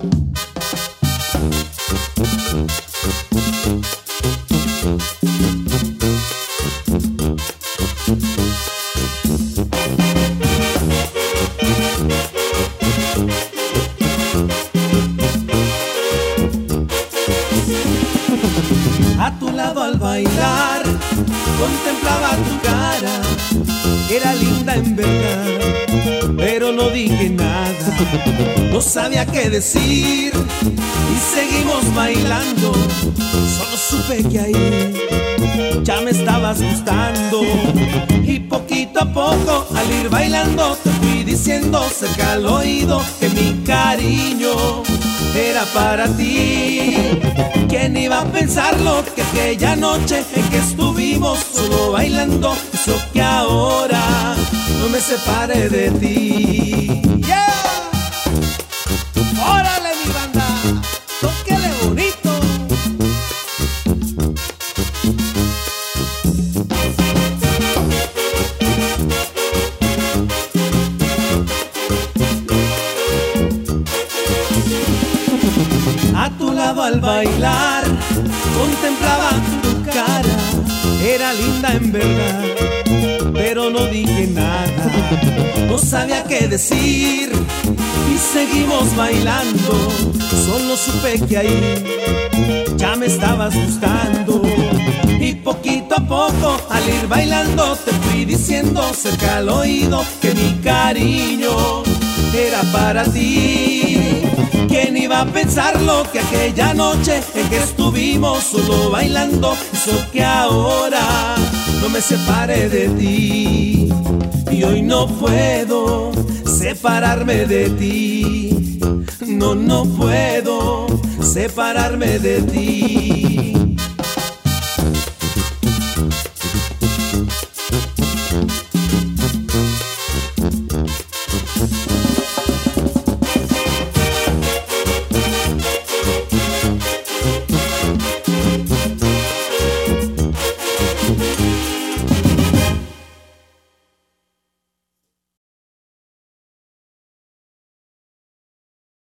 A tu lado al bailar contemplaba tu cara, era linda en verdad, pero no dije nada, no sabía qué decir y seguimos bailando. Solo supe que ahí ya me estabas gustando y poquito a poco al ir bailando te fui diciendo cerca al oído que mi cariño era para ti. ¿Quién iba a pensarlo que aquella noche en que estuvimos solo bailando hizo que ahora no me separe de ti? ¡Yeah! ¡Órale mi banda! ¡Tóquele bonito! A tu lado al bailar contemplaba tu cara, era linda en verdad, pero no dije nada, no sabía qué decir y seguimos bailando. Solo supe que ahí ya me estabas gustando y poquito a poco al ir bailando te fui diciendo cerca al oído que mi cariño era para ti. ¿Quién iba a pensarlo que aquella noche en que estuvimos solo bailando hizo que ahora no me separe de ti? Y hoy no puedo separarme de ti, no puedo separarme de ti.